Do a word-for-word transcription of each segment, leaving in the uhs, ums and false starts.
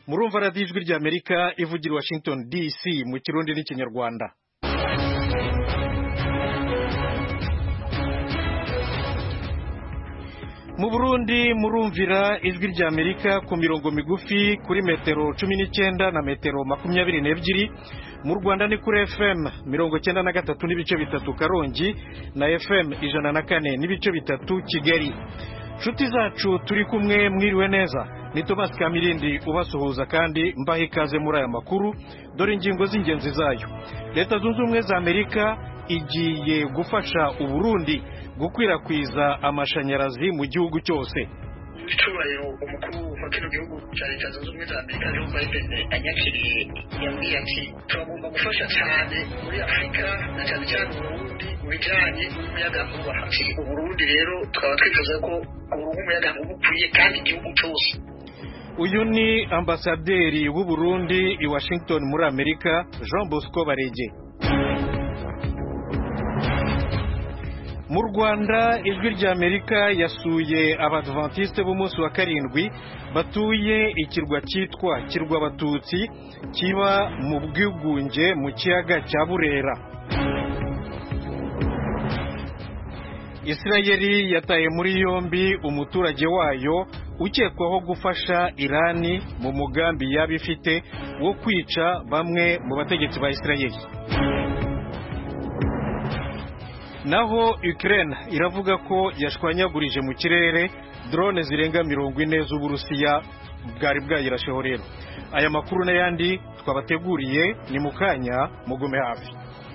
murumva radiyo ijwi ry'Amerika ivugira Washington D C mu kirundi n'ikinyarwanda. Mu Burundi murumvira ijwi ry'Amerika ku mirongo migufi kuri metero cumi n'icyenda na metero makumyabiri n'ebyiri. Mu Rwanda ni kuri F M mirongo cyenda na gatatu n'ibice bitatu Karongi na F M ijana na kane n'ibice bitatu Kigali. Nshuti zacu turi kumwe mwiriwe neza, ni Thomas Kamirindi ubasuhuza kandi mbaha ikaze muri aya makuru. Dore ingingo z'ingenzi zayo. Leta Zunze Ubumwe za Amerika igiye gufasha Uburundi gukwirakwiza amashanyarazi mu gihugu cyose. Icyubahiro umukuru wa kino gihugu cya Leta Zunze Ubumwe za Amerika Joe Biden anyakiriye yambwiye ati turagomba gufasha cyane muri Afurika na cyane cyane Uburundi mu bijyanye n'umuyagankuba. Uburundi rero tukaba twifuza ko umuyagankuba ukwiye kandi igihugu cyose. Uyu ni ambasaderi w'u Burundi i Washington muri Amerika, Jean Bosco Barege. Mu Rwanda ijwi ry'Amerika yasuye abadventiste b'umunsi wa karindwi batuye ikirwa cyitwa Kirwa Abatutsi kiba mu bwigunge mu kiyaga cya Burera. Israeli yataye muri yombi umuturage wayo ukekwaho gufasha Irani mu mugambi yabifite wo kwica bamwe mu bategetsi ba Israeli. Naho Ukraine iravuga ko yashwanyagurije mu kirere drone zirenga mirongo ine z'Uburusiya bwari bwayirasheho rero. Aya makuru n'ayandi twabateguriye ni mukanya, mugume hafi.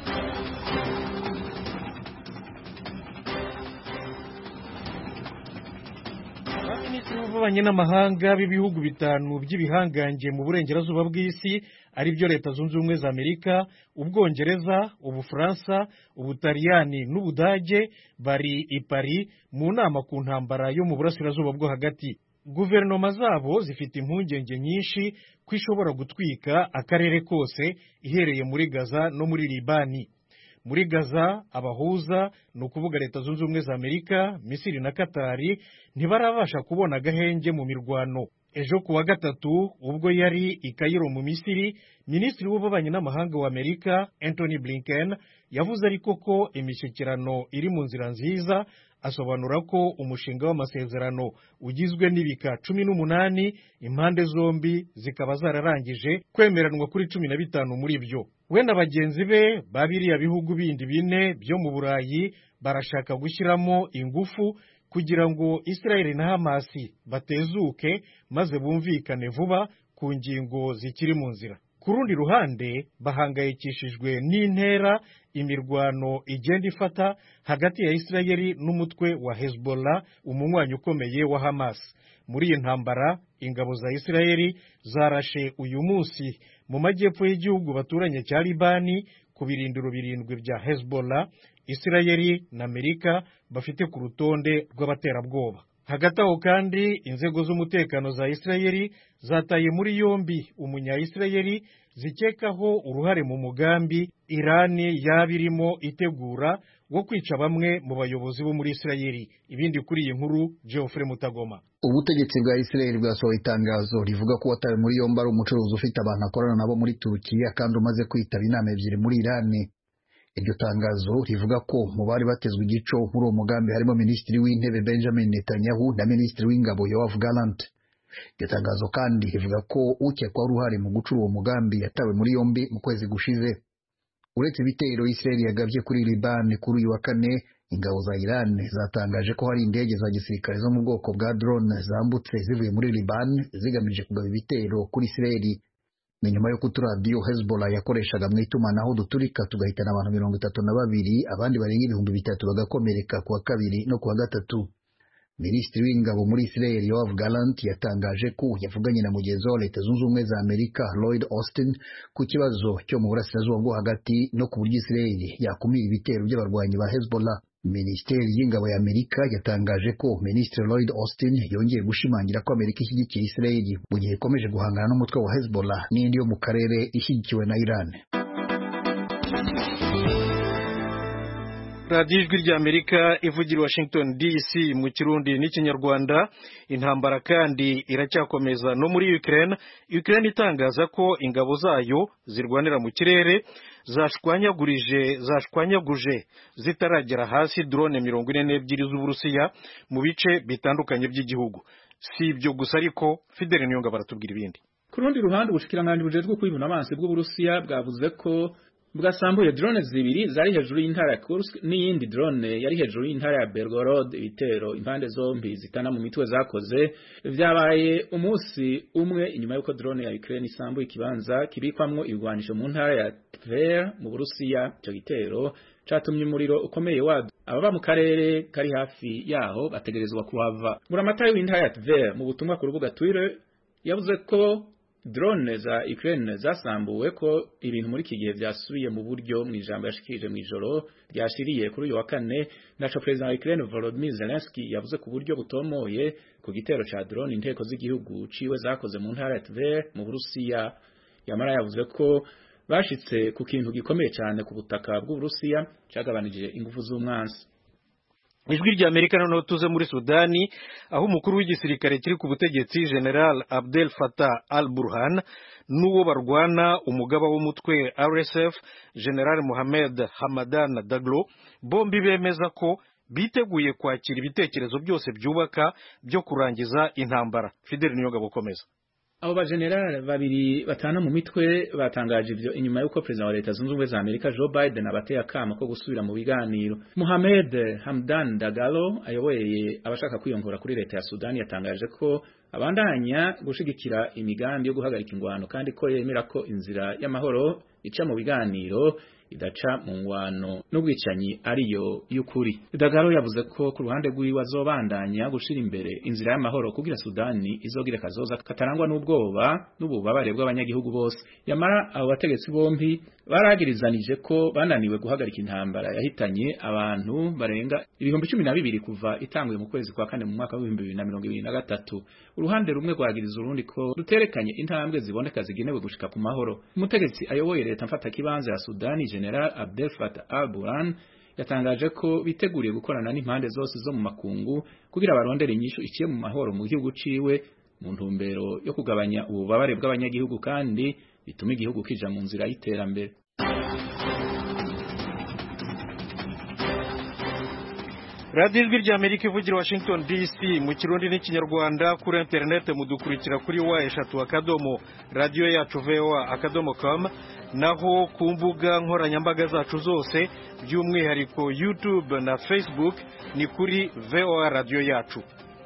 Abaminisitiri b'ububanyi n'amahanga b'ibihugu bitanu by'ibihangange mu burengerazuba bw'isi ari byo Leta Zunze Ubumwe za Amerika, Ubwongereza, Ubufaransa, Ubutaliyani n'Ubudage bari i Paris mu nama ku ntambara yo mu burasirazuba bwo hagati. Guverinoma zabo zifite impungenge nyinshi ko ishobora gutwika akarere kose ihereye muri Gaza no muri Libani. Muri Gaza abahuza ni ukuvuga Leta Zunze Ubumwe za Amerika, Misiri na Katari ntibarabasha kubona agahenge mu mirwano. Ejo kuwa gatatu ubwo yari i Cairo mu Misiri, Minisitiri w'ububanyi n'amahanga wa Amerika Anthony Blinken yavuze ariko ko imishyikirano iri mu nzira nziza, asobanura ko umushinga w'amasezerano ugizwe n'ibika cumi n'umunani, impande zombi zikaba zararangije kwemeranwa kuri cumi na bitanu muri byo. We na bagenzi be babiriya bihugu bindi bine byo mu Burayi barashaka gushyiramo ingufu kugira ngo Israeli na Hamasi batezuke maze bumvikane vuba ku ngingo zikiri mu nzira. Ku rundi ruhande bahangayikishijwe n'intera imirwano igenda ifata hagati ya Israeli n'umutwe wa Hezbollah, umunywanyi ukomeye wa Hamas. Muri iyi ntambara ingabo za Israeli zarashe uyu munsi mu majyepfo y'igihugu baturanye cya Libani ku birindiro birindwi bya Hezbollah Israeli na Amerika bafite ku rutonde rw'abaterabwoba. Hagati aho kandi inzego z'umutekano za Israeli zataye muri yombi umunya-Israeli zikekaho uruhare mu mugambi Irani yabirimo itegura wo kwica bamwe mu bayobozi bo muri Israeli. Ibindi kuri iyi nkuru Geoffrey Mutagoma. Ubutegetsi bwa Israeli bwasohoye itangazo rivuga ko watawe muri yombi ari umucuruzi ufite abantu akorana nabo muri Turukiya kandi umaze kwitaba inama ebyiri muri Irani. Iryo tangazo rivuga ko mu bari batezwe igico muri uwo mugambi harimo Minisitiri w'Intebe Benjamin Netanyahu na Minisitiri w'Ingabo Yoav Gallant. Iryo tangazo kandi rivuga ko ukekwa uruhare mu gucura uwo mugambi yatawe muri yombi mu kwezi gushize. Uretse ibitero Israeli yagabye kuri Liban kuri uyu wa kane, ingabo za Iran zatangaje ko hari indege za gisirikare zo mu bwoko bwa drone zambutse zivuye muri Liban zigamije kugaba ibitero kuri Israeli. Ni nyuma yo kuturadiyo Hezbollah yakoreshaga mu itumanaho duturika tugahitana abantu mirongo itatu na babiri, abandi barenga ibihumbi bitatu bagakomereka kuwa kabiri no kuwa gatatu. Minisitiri w'Ingabo muri Israeli Yoav Gallant yatangaje ko yavuganye na mugenzi wa Leta Zunze Ubumwe za Amerika Lloyd Austin ku kibazo cyo mu burasirazuba bwo hagati no ku buryo Israeli yakumira ibitero by'abarwanyi ba Hezbollah. Minisiteri y'Ingabo ya Amerika yatangaje ko Minisitiri Lloyd Austin yongeye gushimangira ko Amerika ishyigikira Israeli mu gihe ikomeje guhangana n'umutwe wa Hezbollah n'indi yo mu karere ishyigikiwe na Iran. radiyo ijwi ry'Amerika ivugira Washington D C mu kirundi n'ikinyarwanda. Intambara kandi iracyakomeza no muri Ukraine. Ukraine itangaza ko ingabo zayo zirwanira mu kirere zashwanyagurije zashwanyaguje zitaragera hasi drone mirongo ine n'ebyiri z'Uburusiya mu bice bitandukanye by'igihugu. Si ibyo gusa ariko Fidel Niyonga baratubwira ibindi. Ku rundi ruhande ubushikiranganje bujejwe kwibuna abansi bw'Uburusiya bwavuze ko bwasambuye drone zibiri zari hejuru y'intara ya Kursk n'iyindi drone yari hejuru y'intara ya Belgorod. Ibitero impande zombi zitana mu mitwe zakoze vyabaye umunsi umwe inyuma y'uko drone ya Ukraine isambuye ikibanza kibikwamwo ibigwanisho mu ntara ya Tver mu Burusiya. Ico gitero catumye umuriro ukomeye wadu ababa mu karere kari hafi yaho bategerezwa kuhava. Buramatari w'intara ya Tver mu butumwa ku rubuga Twitter yavuze ko drone za Ukraine zasambuwe ko ibintu muri iki gihe vyasubiye mu buryo mu ijambo yashikije mu ijoro ryashiriye kuri uyu wa kane. Naco President wa Ukraine Volodymyr Zelensky yavuze ku buryo butomoye ku gitero ca drone inteko z'igihugu ciwe zakoze mu ntara ya Tver mu Burusiya. Yamara yavuze ko bashitse ku kintu gikomeye cyane ku butaka bw'Uburusiya cyagabanije ingufu z'umwansi. Ijwi ry'Amerika noneho tuze muri Sudani aho umukuru w'igisirikare kiri ku butegetsi General Abdel Fattah al-Burhan n'uwo barwana umugaba w'umutwe R S F General Mohamed Hamadan Daglo bombi bemeza ko biteguye kwakira ibitekerezo byose byubaka byo kurangiza intambara. Fidel Niyonga bukomeza. Abo ba general babiri batana mu mitwe batangaje ivyo inyuma y'uko president wa leta zunze ubumwe za Amerika Joe Biden abateye akamo ko gusubira mu biganiro. Mohamed Hamdan Dagalo ayoboye abashaka kwiyongora kuri leta ya Sudani yatangaje ko abandanya gushigikira imigambi yo guhagarika ingwano kandi ko yemera ko inzira y'amahoro ica mu biganiro idaca mu ngwano n'ubwicanyi ariyo y'ukuri. Dagalo yavuze ko ku ruhande rw'iwe azobandanya gushira imbere inzira y'amahoro kugira Sudani izogira kazoza katarangwa n'ubwoba n'ububabare bw'abanyagihugu bose. Yamara abo bategetsi bombi baragirizanije ko bananiwe guhagarika intambara yahitanye abantu barenga ibihumbi cumi na bibiri kuva itanguye mu kwezi kwa kane mu mwaka w'ibihumbi bibiri na mirongo ibiri na gatatu. Uruhande rumwe rwagiriza urundi ko ruterekanye intambwe ziboneka zigenewe gushika ku mahoro. Umutegetsi ayoboye leta mfata kibanza ya Sudani General Abdel Fattah al-Burhan yatangaje ko biteguriye gukorana n'impande zose zo mu makungu kugira barondere inyishu iciye mu mahoro mu gihugu ciwe mu ntumbero yo kugabanya ububabare bw'abanyagihugu kandi bituma igihugu kija mu nzira y'iterambere. radiyo ijwi ry'Amerika ivugira Washington D C mu kirundi n'ikinyarwanda. Kuri interineti mudukurikira kuri wa eshatu akadomo radiyo yacu voa akadomo com, naho ku mbuga nkoranyambaga zacu zose by'umwihariko YouTube na Facebook ni kuri voa radiyo yacu.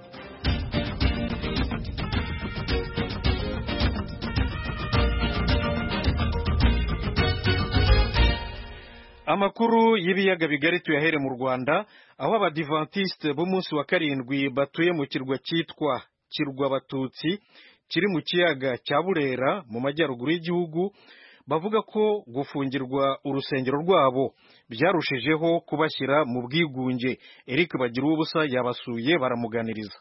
Amakuru y'ibiyaga bigari tuyahere mu Rwanda aho abadivantiste b'umunsi wa karindwi batuye mu kirwa cyitwa Kirwa Batutsi kiri mu kiyaga cya Burera mu majyaruguru y'igihugu bavuga ko gufungirwa urusengero rwabo byarushijeho kubashyira mu bwigunge. Eric Bagiruwubusa yabasuye baramuganiriza.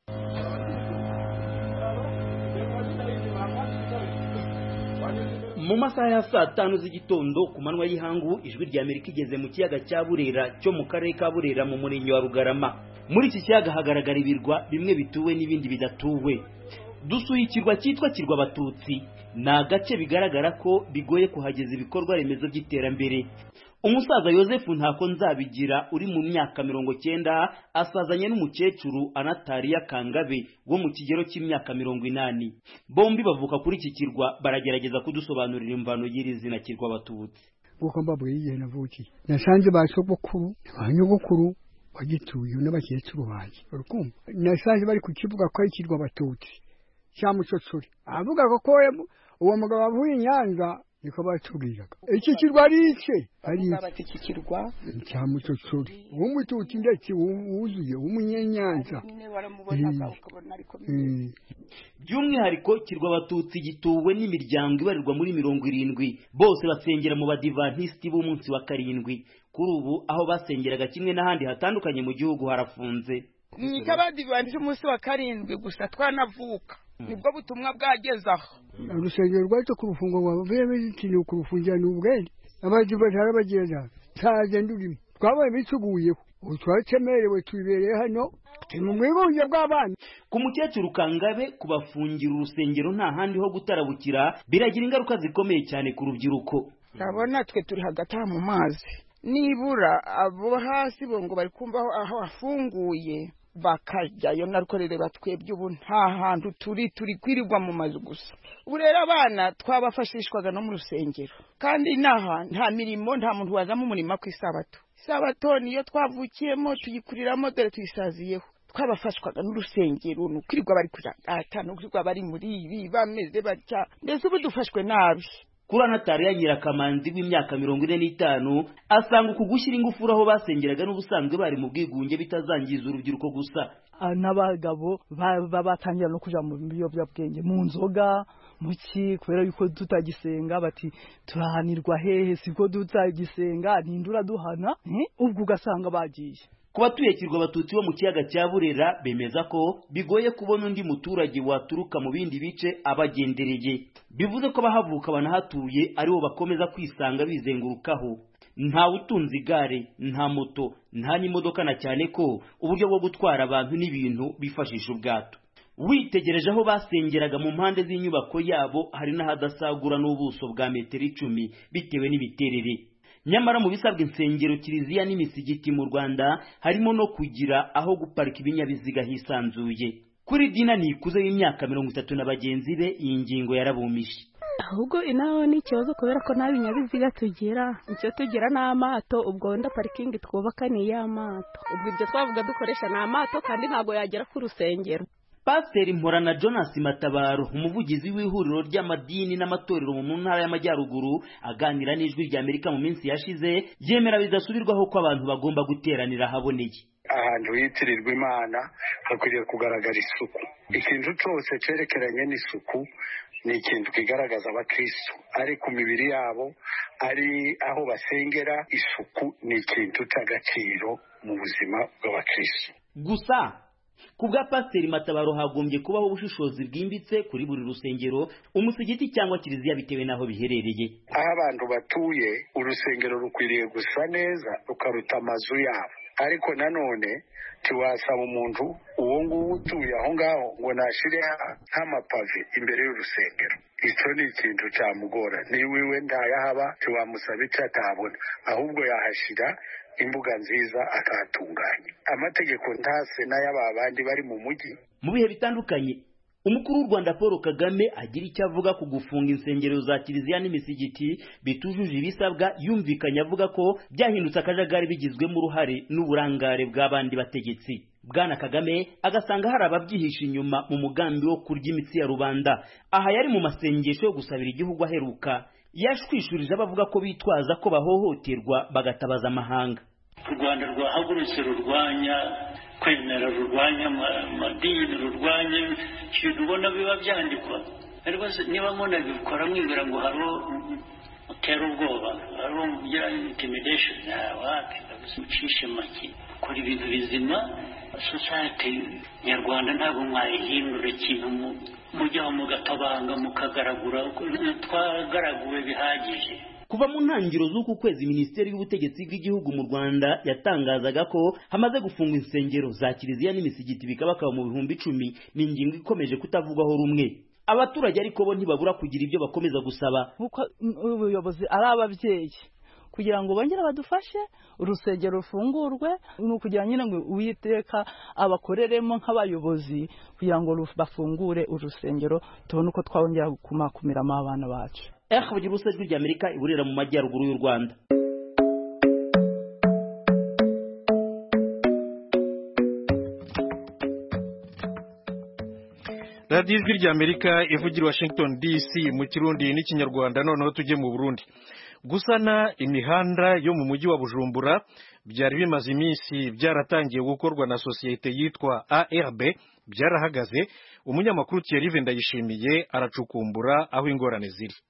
Mu masaha ya saa tanu z'igitondo ku manwa y'ihangu ijwi ry'Amerika igeze mu kiyaga cya Burera cyo mu karere ka Burera mu murenge wa Rugarama. Muri iki kiyaga hagaragara ibirwa bimwe bituwe n'ibindi bidatuwe. Dusuye ikirwa cyitwa Kirwa Batutsi, ni agace bigaragara ko bigoye kuhageza ibikorwa remezo by'iterambere. Umusaza Yosefu Ntako Nzabigira uri mu myaka mirongo cyenda asazanye n'umukecuru Anatalia Kangabe wo mu kigero cy'imyaka mirongo inani. Bombi bavuka kuri iki kirwa baragerageza kudusobanurira imvano y'iri zina Kirwa Batutsi. Uko mbabwiye igihe navukiye nasanze basogokuru abanyogokuru bagituye n'abakecuru banje urukumva nasanze bari kukivuga ko ari Kirwa Batutsi cya Mucotsori avuga ko uwo mugabo avuye Nyanza niko batubwiraga iki kirwa ari iki ari iki kirwa cya Mucotsori umututsi ndetse wuzuye umunyenyanza by'umwihariko Kirwa Batutsi gituwe n'imiryango ibarirwa muri mirongo irindwi bose basengera mu badivantiste b'umunsi wa karindwi. Kuri ubu aho basengeraga kimwe n'ahandi hatandukanye mu gihugu harafunze. Ni cy'abadivantiste umunsi wa karindwi gusa twanavuka nibwo butumwa bwagezaho. Urusengero rwacu ku rufungo rwa bebe ikintu ku rufungira n'ubwenge abadivantiste bagenda taje ndurimo twabaye bituguyeho ubu twacemerewe tubereye hano turi mu bwigunge bw'abana. Ku mukecuru Kangabe kubafungira urusengero nta handi ho gutarabukira biragira ingaruka zikomeye cyane ku rubyiruko. Ndabona twe turi hagati mu mazi, nibura abo hasi bo ngo bari kumva aho afunguye bakajyayo narukorere batwebye ubu nta hantu turi turi kwirirwa mu mazu gusa. Ubu rero abana twabafashishwaga no mu rusengero kandi naha nta mirimo, nta muntu wazamo umurimo ku isabato. Isabato niyo twavukiyemo tuyikuriramo dore tuyisaziyeho. Twabafashwaga n'urusengero nukwirirwa bari kurata nukwirirwa bari muri ibi bameze batya, ndetse ubu dufashwe nabi. Kuranatari ya Nyirakamanzi w'imyaka mirongo ine n'itanu asanga uku gushyira ingufuri aho basengeraga n'ubusanzwe bari mu bwigunge bitazangiza urubyiruko gusa. N'abagabo batangira no kuja mu biyobyabwenge, mu nzoga, mu ki, kubera yuko tutagisenga bati turahanirwa hehe, siko tutagisenga nindura duhana, ubwo ugasanga bagiye. Ku batuye Kirwa Abatutsi bo mu kiyaga cya Burera bemeza ko bigoye kubona undi muturage waturuka mu bindi bice abagendereye. Bivuze ko bahavuka banahatuye aribo bakomeza kwisanga bizengurukaho. Nta utunze igare, nta moto, nta n'imodoka, na cyane ko uburyo bwo gutwara abantu n'ibintu bifashisha ubwato. Witegereje aho basengeraga mu mpande z'inyubako yabo hari n'ahadasagura n'ubuso bwa metero icumi bitewe n'imiterere. Nyamara mu bisabwa insengero, kiliziya n'imisigiti mu Rwanda harimo no kugira aho guparika ibinyabiziga hisanzuye. Kuri Dina Nikuze y'imyaka mirongo itatu na bagenzi be iyi ngingo yarabumishe. Ahubwo inaho ni ikibazo kubera ko nta binyabiziga tugira, icyo tugira n'amato, ubwo wenda parikingi twubaka ni y'amato, ubwo ibyo twavuga dukoresha n'amato kandi ntabwo yagera ku rusengero. Pasiteri Mporana Jonas Matabaro, umuvugizi w'ihuriro ry'amadini n'amatorero mu ntara y'Amajyaruguru, aganira n'Ijwi ry'Amerika mu minsi yashize, yemera bidasubirwaho ko abantu bagomba guteranira haboneye. Ahantu yitirirwa Imana hakwiriye kugaragara isuku. Ikintu cyose cyerekeranye n'isuku ni ikintu kigaragaza abakristo, ari ku mibiri yabo, ari aho basengera. Isuku ni ikintu cy'agaciro mu buzima bw'abakristo. Gusa kubwa Pasiteri Matabaro hagombye kubaho ubushishozi bwimbitse kuri buri rusengero, umusigiti cyangwa kiliziya bitewe naho biherereye. Aho abantu batuye urusengero rukwiriye gusa neza rukaruta amazu yabo, ariko nanone tiwasaba umuntu uwo nguwo utuye aho ngaho ngo nashire nk'amapave imbere y'urusengero. Icyo ni ikintu cyamugora. Niwiwe ndayahaba tiwamusaba icyo atabona, ahubwo yahashira imbuga nziza akatunganya. Amategeko ntase n'ay'aba bandi bari mu mujyi. Mu bihe bitandukanye umukuru w'u Rwanda Paul Kagame agira icyo avuga ku gufunga insengero za kiliziya n'imisigiti bitujuje ibisabwa, yumvikanye avuga ko byahindutse akajagari bigizwemo uruhare n'uburangare bw'abandi bategetsi. Bwana Kagame agasanga hari ababyihisha inyuma mu mugambi wo kurya imitsi ya rubanda. Aha yari mu masengesho yo gusabira igihugu aheruka, yashwishurije abavuga ko bitwaza ko bahohoterwa bagatabaza amahanga. U Rwanda rwahagurutse rurwanya kwemera, rurwanya amadini, rurwanya ibintu ubona biba byandikwa. Ariko niba muna bikora mwibwira ngo hariho utera ubwoba, hariho mugira intimidation, wapi ucishe make, ukora ibintu bizima. Society nyarwanda ntabwo mwayihindura ikintu mujyaho mugatabanga mukagaragura, twagaraguwe bihagije. Kuva mu ntangiriro z'uku kwezi Minisiteri y'Ubutegetsi bw'Igihugu mu Rwanda yatangazaga ko hamaze gufungwa insengero za kiliziya n'imisigiti bikabakaba mu bihumbi icumi. Ni ingingo ikomeje kutavugwaho rumwe. Abaturage ariko bo ntibabura kugira ibyo bakomeza gusaba. Kuko ubuyobozi ari ababyeyi kugira ngo bongere badufashe urusengero rufungurwe, ni ukugira nyine ngo Uwiteka abakoreremo nk'abayobozi kugira ngo bafungure urusengero tubone uko twongera kumakumiramo abana bacu. Eh bagira urusengero ry'Amerika iburera mu majyaruguru y'u Rwanda. radiyo ijwi ry'Amerika ivugira Washington D C mu Kirundi n'Ikinyarwanda. Noneho tujye mu Burundi. Gusana imihanda yo mu mujyi wa Bujumbura byari bimaze iminsi byaratangiye gukorwa na sosiyete yitwa A R B, byarahagaze. Umunyamakuru Thierry Ndayishimiye aracukumbura aho ingorane ziri.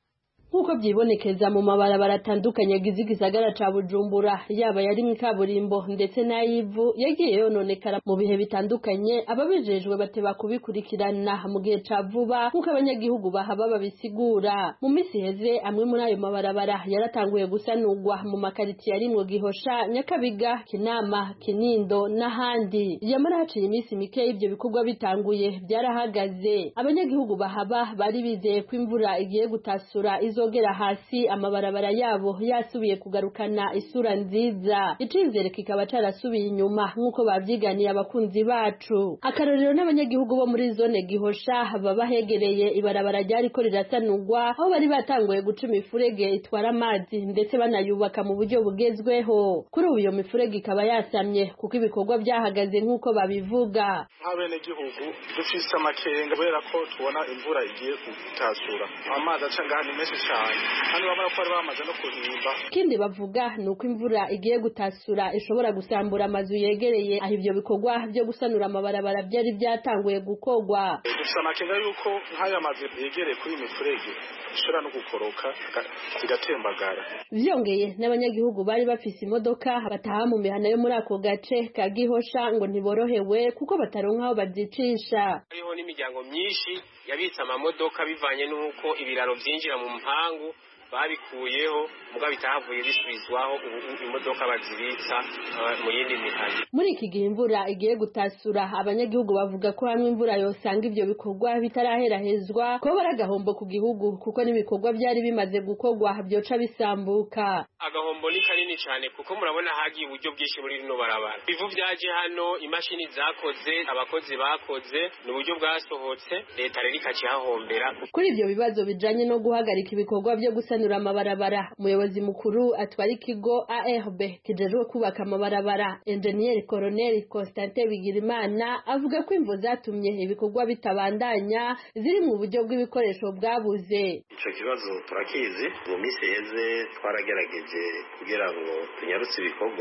nk'uko byibonekeza mu mabarabara atandukanye agize igisagara ca Bujumbura yaba yari mu kaburimbo ndetse n'ayivu yagiye yononekara mu bihe bitandukanye ababijejwe bateba kubikurikirana mu gihe ca vuba nk'uko abanyagihugu bahaba babisigura mu misi heze amwe muri ayo mabarabara yaratanguye gusanurwa mu makaritiye arimwo Gihosha, Nyakabiga, Kinama, Kinindo n'ahandi. Yamara haciye imisi mike ibyo bikorwa bitanguye byarahagaze. Abanyagihugu bahaba bari bizeye ko imvura igiye gutasura izogera hasi amabarabara yabo yasubiye kugarukana isura nziza. Icizere kikaba carasubiye inyuma nk'uko bavyiganiye abakunzi bacu. Akarorero n'abanyagihugu bo muri zone Gihosha baba hegereye ibarabara ryariko rirasanurwa aho bari batanguye guca imifurege itwara amazi ndetse banayubaka mu buryo bugezweho. Kuri ubu iyo mifurege ikaba yasamye kuko ibikorwa byahagaze nk'uko babivuga. Nk'abene gihugu dufise amakenga kubera ko tubona imvura igiye gutasura amazi aca ngaha ni menshi cyane kandi babona ko bari bamaze no kuhimba. Ikindi bavuga ni uko imvura igiye gutasura ishobora gusambura amazu yegereye aho ibyo bikorwa byo gusanura amabarabara byari byatanguye gukorwa. Dufise amakenga yuko nk'aya mazu yegereye kuri iyi mifurege ishobora no gukoroka zigatembagara. Vyongeye n'abanyagihugu bari bafise imodoka bataha mu mihana yo muri ako gace ka Gihosha ngo ntiborohewe kuko bataronka aho bazicisha. Hariho n'imiryango myinshi yabitse amamodoka bivanye n'uko ibiraro byinjira mu mpangu babikuyeho muga bitahavuye bisubizwaho ubu imodoka bazibitsa mu yindi mihana. Muri iki gihe imvura igiye gutasura abanyagihugu bavuga ko hamwe imvura yosanga ibyo bikorwa bitaraherahezwa ko baragahombo ku gihugu kuko n'ibikorwa byari bimaze gukorwa byoca bisambuka. Agahombo ni kanini cyane kuko murabona hagiye uburyo bwinshi muri rino barabara. Bivu byaje hano, imashini zakoze, abakozi bakoze, n'uburyo bwasohotse, leta rero ikacihahombera. Kuri ibyo bibazo bijanye no guhagarika ibikorwa byo gusanura amabarabara, umuyobozi mukuru atwara ikigo A R B kijejwe kubaka amabarabara Engineer Colonel Constantin Bigirimana avuga ko imvo zatumye ibikorwa bitabandanya ziri mu buryo bw'ibikoresho bwabuze. Ico kibazo turakizi, mu misi heze twaragerageje kugira ngo tunyarutse ibikorwa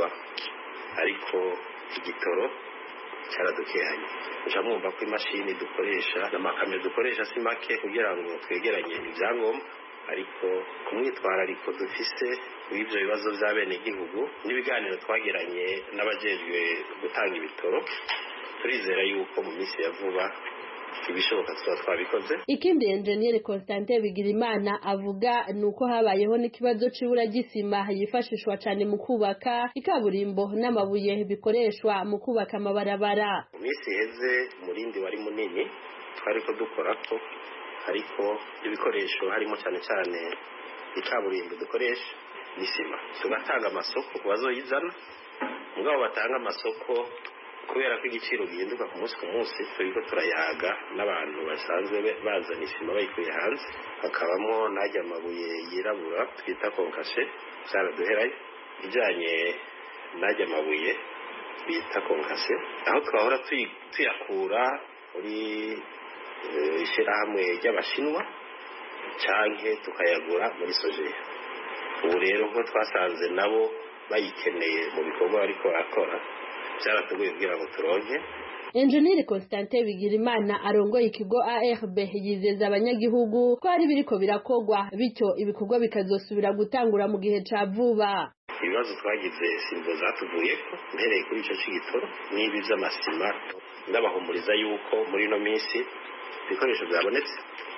ariko igitoro cyaradukehanye. Uca mwumva ko imashini dukoresha n'amakamyo dukoresha si make kugira ngo twegeranye ibyangombwa ariko kumwitwarariko dufise w'ibyo bibazo bya bene gihugu n'ibiganiro twagiranye n'abajejwe gutanga ibitoro turizera yuko mu minsi ya vuba ibishoboka tuba twabikoze. Ikindi Engineer Constantin Bigirimana avuga nuko habayeho n'ikibazo c'ibura gisima yifashishwa cyane mu kubaka ikaburimbo n'amabuye bikoreshwa mu kubaka amabarabara. Mu minsi heze umurindi wari munini twariko dukorako ariko ibikoresho harimo cyane cyane ikaburimbo dukoresha n'isima tugatanga amasoko ku bazoyizana mugabo batanga amasoko kubera ko igiciro gihinduka ku munsi ku munsi turiko turayaga n'abantu basanzwe bazana isima bayikuye hanze hakabamo najya amabuye yirabura twita konkashe cyaraduherayo ijanye najya amabuye bita konkashe aho twahora tuyakura muri ishyirahamwe ry'abashinwa canke tukayagura muri sojeya. Ubu rero ko twasanze nabo bayikeneye mu bikorwa bariko barakora byaratugoye kugira ngo turonke. Engineer Constantin Bigirimana arongoye ikigo A R B yizeza abanyagihugu ko hari biriko birakogwa bityo ibikorwa bikazosubira gutangura mu gihe ca vuba. Ibibazo twagize simbo zatuvuyeko mpereye kuri ico c'igitoro n'ibi vy'amasima ndabahumuriza yuko muri no minsi ibikoresho byabonetse.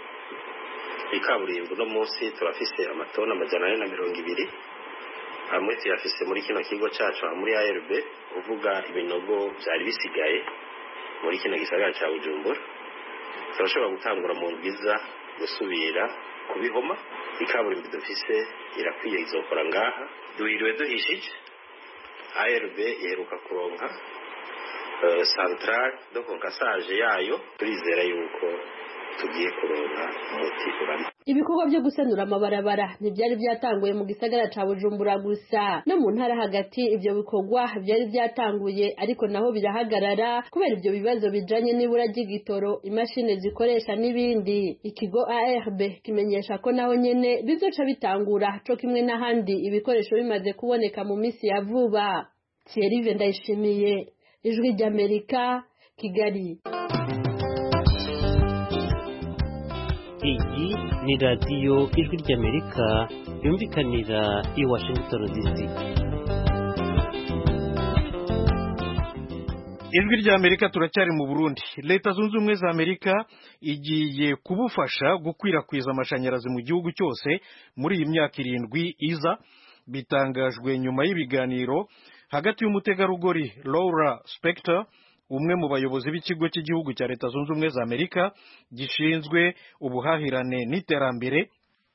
Ikaburimbo no munsi turafise amatona amajana ane na mirongo ibiri amwe tuyafise muri kino kigo cacu muri A R B uvuga ibinogo byari bisigaye muri kino gisagara ca Bujumbura turashobora gutangura mu ndwiza gusubira kubihoma. Ikaburimbo dufise irakwiye izokora ngaha duhiriwe duhishije. A R B iheruka kuronka uh, central do konkasage yayo turizera yuko tugiye kuronka umuti urama. Ibikorwa byo gusanura amabarabara ntibyari byatanguye mu gisagara ca Bujumbura gusa no mu ntara hagati ibyo bikorwa byari byatanguye ariko naho birahagarara kubera ibyo bibazo bijanye n'ibura ry'igitoro imashini zikoresha n'ibindi. Ikigo A R B kimenyesha ko naho nyene bizoca bitangura co kimwe n'ahandi ibikoresho bimaze kuboneka mu misi ya vuba. Thierry Vendayishimiye, Ijwi ry'Amerika, Kigali. iyi ni radiyo ijwi ry'Amerika yumvikanira i Washington D C. ijwi ry'Amerika turacyari mu Burundi. Leta zunze ubumwe za Amerika igiye kubufasha gukwirakwiza amashanyarazi mu gihugu cyose muri iyi myaka irindwi iza, bitangajwe nyuma y'ibiganiro hagati y'umutegarugori Laura Spector, umwe mu bayobozi b'ikigo cy'igihugu cya Leta zunze ubumwe za Amerika gishinzwe ubuhahirane n'iterambere,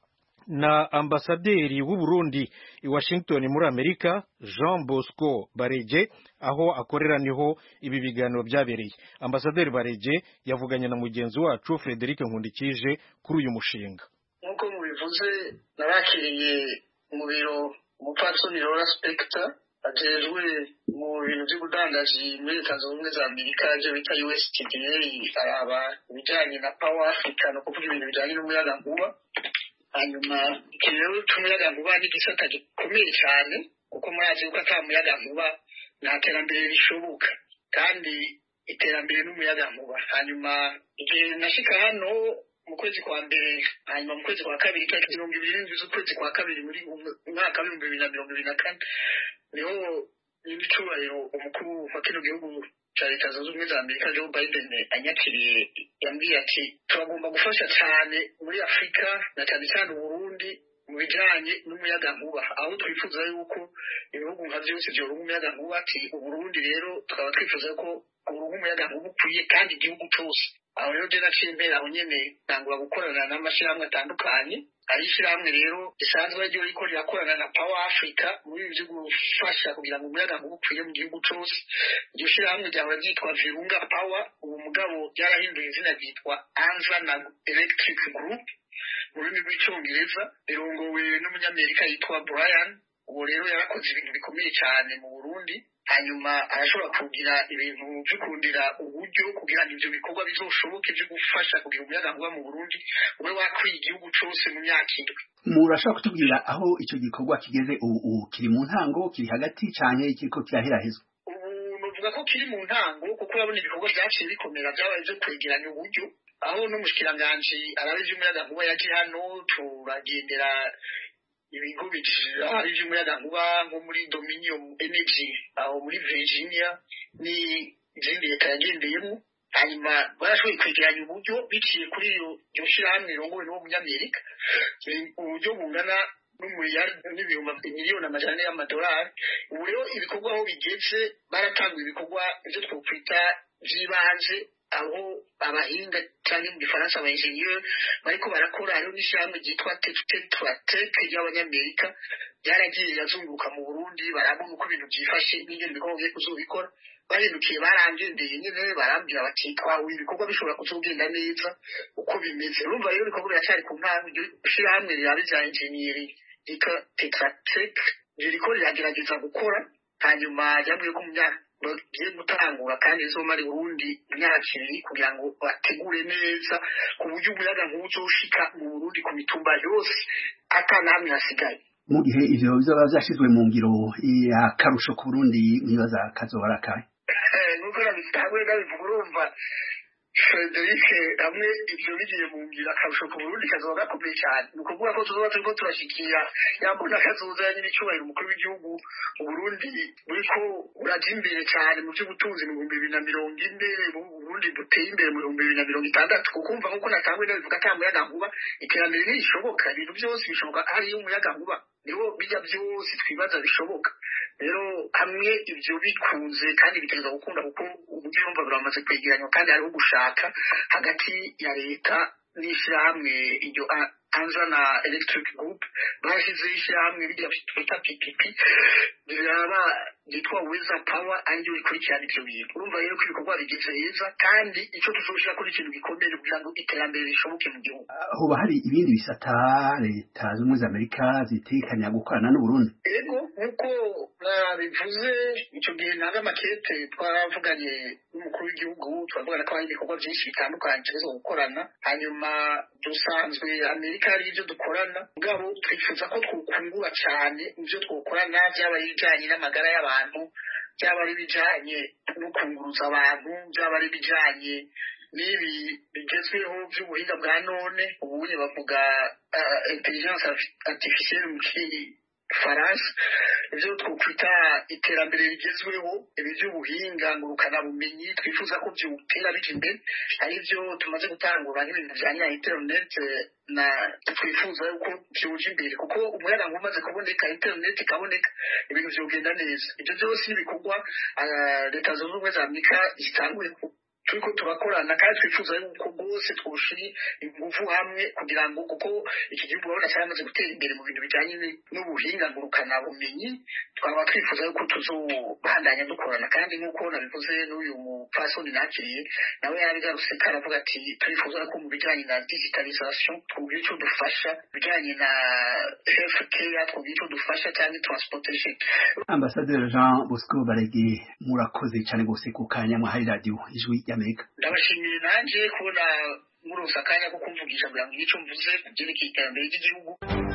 na ambasaderi w'u Burundi i Washington muri Amerika Jean Bosco Bareje, aho akorera niho ibi biganiro byabereye. Ambasaderi Bareje yavuganye na mugenzi wacu Frederic Nkundikije kuri uyu mushinga. Nkuko mubivuze, narakiriye mu biro umupfasoni Laura Spector ajejwe mu bintu by'ubudandaji muri Leta zunze ubumwe za Amerika, ibyo bita U S T D A, araba ibijyanye na Power Africa, no kuvuga ibintu bijyanye n'umuyagankuba. Hanyuma ikirero cy'umuyagankuba ni igisata gikomeye cyane, kuko murazi ko ata muyagankuba nta terambere rishoboka, kandi iterambere n'umuyagankuba. Hanyuma igihe nashika hano mu kwezi kwa mbere, hanyuma mu kwezi kwa kabiri tariki mirongo ibiri n'indwi z'ukwezi kwa kabiri muri umwaka w'ibihumbi bibiri na mirongo ibiri na kane, niho nyir'icyubahiro umukuru wa kino gihugu cya Leta zunze ubumwe za Amerika Joe Biden anyakiriye, yambwiye ati turagomba gufasha cyane muri Afurika na cyane cyane Burundi mu bijyanye n'umuyagankuba, aho twifuza yuko ibihugu nka byose byoronka umuyagankuba. Ati Uburundi rero tukaba twifuza ko uronka umuyagankuba ukwiye kandi igihugu cyose. Aho rero je naciye imbere aho nyene ntangura gukorana n'amashyirahamwe atandukanye. Ari ishyirahamwe rero risanzwe ryo riko rirakorana na Power Africa muri ibyo gufasha kugira ngo umuyagankuba ukwiye mu gihugu cyose. Iryo shyirahamwe ryahora ryitwa Virunga Power, ubu mugabo ryarahinduye izina ryitwa Anza Electric Group mu rurimi rw'icyongereza, rirongowe n'umunyamerika yitwa Brian. Ubu rero yarakoze ibintu bikomeye cyane mu Burundi, hanyuma arashobora kugira ibintu byo kurundira uburyo kugira ngo ibyo bikorwa bizoshoboke byo gufasha kugira umuyagankuba mu Burundi ube wakwiye igihugu cyose mu myaka indwi. Murashaka kutubwira aho icyo gikorwa kigeze ubu? Kiri mu ntango, kiri hagati, cyane kiriko kiraherahezwa? Ubu nuvuga ko kiri mu ntango, kuko urabona ibikorwa byaciye bikomera byabaye byo kwegeranya uburyo, aho n'umushikiranganji arabe iby'umuyagankuba yaje hano, turagendera ibigo hari iby'umuyagankuba nko muri Dominion Energy aho muri Virginia ni izindi leta yagendeyemo. Hanyuma barashoboye kwegeranya uburyo biciye kuri iyo shyirahamwe rirongowe n'uwo munyamerika, uburyo bungana n'umuriyaridi n'ibihumbi miliyoni amajana y'amadolari. Ubu rero ibikorwa aho bigeze, baratanga ibikorwa ibyo twokwita by'ibanze, aho abahinga cyangwa mu gifaransa aba engineer bariko barakora. Hariho n'ishyirahamwe ryitwa Tetratek ry'abanyamerika ryaragiye yazunguruka mu Burundi, barabona uko ibintu byifashe n'ingene ibikorwa bigiye kuzobikora. Bahindukiye barangendeye nyine barambwira bati twawe ibikorwa bishobora kuzogenda neza uko bimeze. Urumva rero ibikorwa biracyari ku ntango. Iryo shyirahamwe riraba ibya engineering ryitwa Tetratek ririko riragerageza gukora, hanyuma ryambwiye ko mu myaka bagiye gutangura kandi izomara Burundi imyaka ibiri kugira ngo bategure neza ku buryo umuyagankuba uzoshika mu Burundi ku mitumba yose atanamwe hasigaye. Mu gihe ivyo bizaba vyashizwe mu ngiro, akarusho ku Burundi mwibaza kazoba akahe? Nuko nabitangwe ndabivuga, urumva Frederic, hamwe ivyo bigiye mu ngiro akarusho ku Burundi kazoba gakomeye cyane. Ni ukuvuga ko tuzoba turiko turashikira yambona kazoza nyir'icyubahiro umukuru w'igihugu mu Burundi buriko uraja imbere cyane mu by'ubutunzi mu bihumbi bibiri na mirongo ine, Burundi buteye imbere mu bihumbi bibiri na mirongo itandatu. Kukumva nk'uko natangwe ndabivuga ata muyagankuba iterambere ntirishoboka, ibintu byose bishoboka hariyo umuyagankuba, niho bijya byose twibaza bishoboka. Rero hamwe ibyo bikunze kandi bitegereza gukunda, kuko uburyo urumva buramaze kwegeranywa kandi hariho gushaka hagati ya leta n'ishyirahamwe iryo Anza na Electric Group. Bashizeho ishyirahamwe rijya twita P P P riraba ryitwa Weza Power, aryo rikurikirana ivyo bintu. Urumva rero ko ibikorwa bigeze heza, kandi icyo tuzoshira kuri ikintu gikomeye kugira ngo iterambere rishoboke mu gihugu. Hoba hari ibindi bisata Leta zunze ubumwe za Amerika zitekanya gukorana n'u Burundi? Ego, nkuko bivuze icyo gihe nanga makete twaravuganye n'umukuru w'igihugu, turavugana ko hari ibikorwa byinshi bitandukanye tuzo gukorana. Hanyuma dusanzwe Amerika hari ibyo dukorana, mugabo twifuza ko twukungura cyane ibyo twokorana, byaba ibijyanye n'amagara y'abantu, byaba ari ibijyanye no kunguruza abantu, byaba ari ibijyanye n'ibi bigezweho by'ubuhinga bwa none ubuye bavuga intelligence artificielle mu Faransa ibyo twokwita iterambere rigezweho ibi by'ubuhinga ngurukana bumenyi twifuza ko byutera bije imbere ari byo tumaze gutangura nk'ibintu bijyanye na internet na twifuza ko byuje imbere kuko umuyaga umaze kuboneka internet ikaboneka ibintu byogenda neza ibyo byose bikorwa leta zunze ubumwe za Amerika zitanguye turiko turakorana kandi twifuza yuko bose twoshira ingufu hamwe kugira ngo kuko iki gihugu urabona cyamaze gutera imbere mu bintu bijanye n'ubuhinga ngurukana bumenyi twaba twifuza yuko tuzobandanya dukorana kandi nk'uko nabivuze n'uyu mupfasoni nakiriye nawe yabigarutse karavuga ati turifuza ko mu bijanye na digitalisation twugira icyo dufasha bijanye na health care twugira icyo dufasha cyangwa transportation. Ambassadeur Jean Bosco Barege murakoze cyane gose ku kanya mwahaye radio ijwi y'Amerika. Ndabashimiye nanje kubona murusa akanya ko kumvugisha kugira ngo icyo mvuze kubyerekeye iterambere ry'igihugu.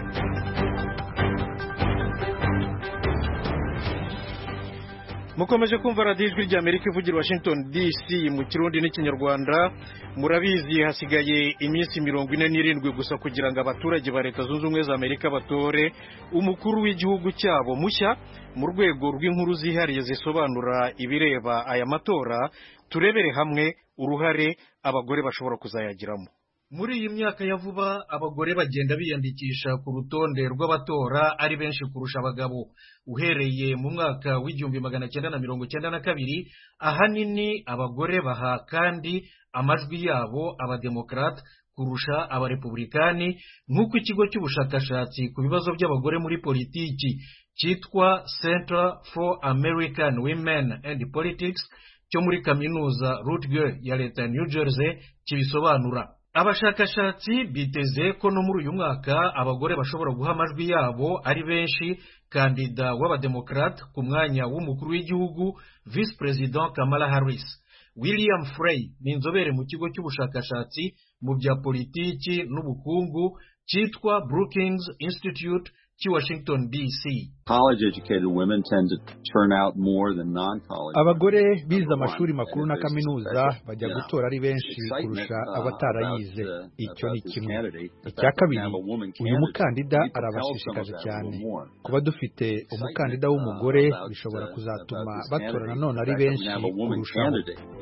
mukomeje kumva radiyo ijwi ry'Amerika ivugira Washington D C mu kirundi n'ikinyarwanda. Murabizi hasigaye iminsi mirongo ine n'irindwi gusa kugira ngo abaturage ba leta zunze ubumwe za Amerika batore umukuru w'igihugu cyabo mushya. Mu rwego rw'inkuru zihariye zisobanura ibireba aya matora, turebere hamwe uruhare abagore bashobora kuzayagiramo. Muri iyi myaka ya vuba abagore bagenda biyandikisha ku rutonde rw'abatora ari benshi kurusha abagabo. Uhereye mu mwaka w'igihumbi magana cyenda na mirongo cyenda na kabiri, ahanini abagore baha kandi amajwi yabo abademokrate kurusha abarepublikani, nk'uko ikigo cy'ubushakashatsi ku bibazo by'abagore muri politiki cyitwa Center for American Women and Politics cyo muri kaminuza Rutgers ya leta ya New Jersey kibisobanura. Abashakashatsi biteze ko no muri uyu mwaka abagore bashobora guha amajwi yabo ari benshi kandida w'abademokrate ku mwanya w'umukuru w'igihugu Vice President Kamala Harris. William Frey ni inzobere mu kigo cy'ubushakashatsi mu bya politiki n'ubukungu cyitwa Brookings Institute cy'i Washington D C. College educated women tend to turn out more than non-college. Abagore bize amashuri makuru na kaminuza bajya gutora ari benshi kurusha abatarayize. Icyo ni kimwe. Icya kabiri, uyu mukandida arabashishikaje cyane. Kuba dufite umukandida w'umugore bishobora kuzatuma batora nanone ari benshi kurushaho.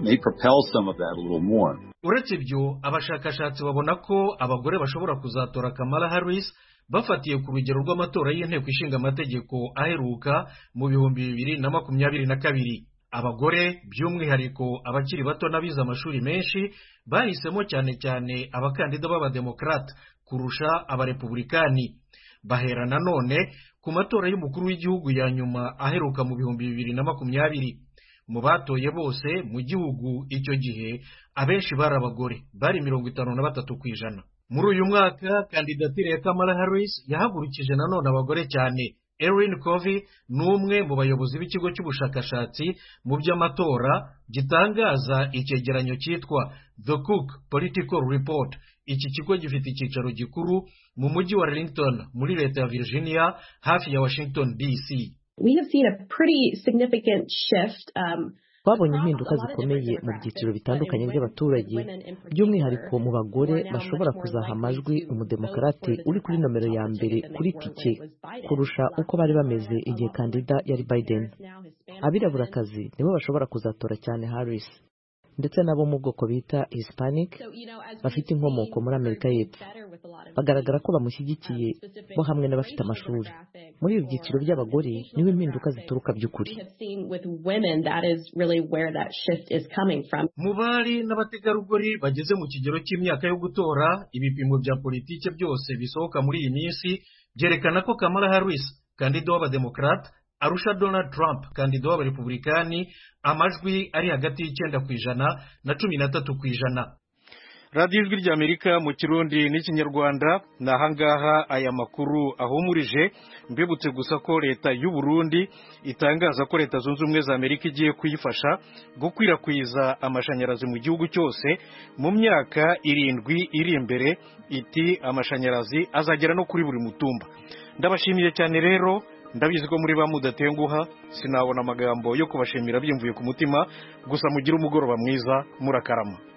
Uretse ibyo, abashakashatsi babona ko abagore bashobora kuzatora Kamala Harris bafatiye ku rugero rw'amatora y'inteko ishinga amategeko aheruka mu bihumbi bibiri na makumyabiri na kabiri. Abagore by'umwihariko abakiri bato n'abize amashuri menshi bahisemo cyane cyane abakandida b'abademokrate kurusha abarepublikani. Bahera nanone ku matora y'umukuru w'igihugu ya nyuma aheruka mu bihumbi bibiri na makumyabiri. Mu batoye bose mu gihugu icyo gihe abenshi bari abagore, bari mirongo itanu na batatu ku ijana. Muri uyu mwaka kandidatire ya Kamala Harris yahagurukije nanone abagore cyane. Erin Covey ni umwe mu bayobozi b'ikigo cy'ubushakashatsi mu by'amatora gitangaza icyegeranyo cyitwa The Cook Political Report. Iki kigo gifite icyicaro gikuru mu mujyi wa Arlington muri leta ya Virginia hafi ya Washington D C. We have seen a pretty significant shift um Twabonye impinduka zikomeye mu byiciro bitandukanye by'abaturage, by'umwihariko mu bagore bashobora kuzaha amajwi umudemokarate uri kuri nomero ya mbere kuri tike kurusha uko bari bameze igihe kandida yari Biden. Abiraburakazi nibo bashobora kuzatora cyane Harris, ndetse nabo mu bwoko bita Hispanic bafite inkomoko muri Amerika y'Epfo bagaragara ko bamushyigikiye bo hamwe n'abafite amashuri. Muri ibi byiciro by'abagore niho impinduka zituruka by'ukuri. Mu bari n'abategarugori bageze mu kigero cy'imyaka yo gutora, ibipimo bya politike byose bisohoka muri iyi minsi byerekana ko Kamala Harris, kandida w'abademokrate, arusha Donald Trump, kandida w'abarepublikani, amajwi ari hagati y'icyenda ku ijana na cumi na tatu ku ijana. Radiyo ijwi ry'Amerika mu kirundi n'ikinyarwanda ni ahangaha aya makuru ahumurije. Mbibutse gusa ko leta y'u Burundi itangaza ko leta zunze ubumwe za Amerika igiye kuyifasha gukwirakwiza amashanyarazi mu gihugu cyose mu myaka irindwi iri imbere. Iti amashanyarazi azagera no kuri buri mutumba. Ndabashimiye cyane rero, ndabizi ko muri ba mudatenguha, sinabona amagambo yo kubashimira byimvuye ku mutima, gusa mugire umugoroba mwiza, murakarama.